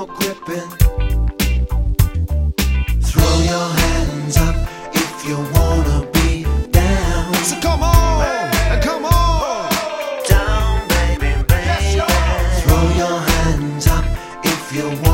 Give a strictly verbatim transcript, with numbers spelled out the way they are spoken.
more gripping. Throw your hands up if you wanna be down. So come on, and come on. Down, baby, baby. Yes, Throw your hands up if you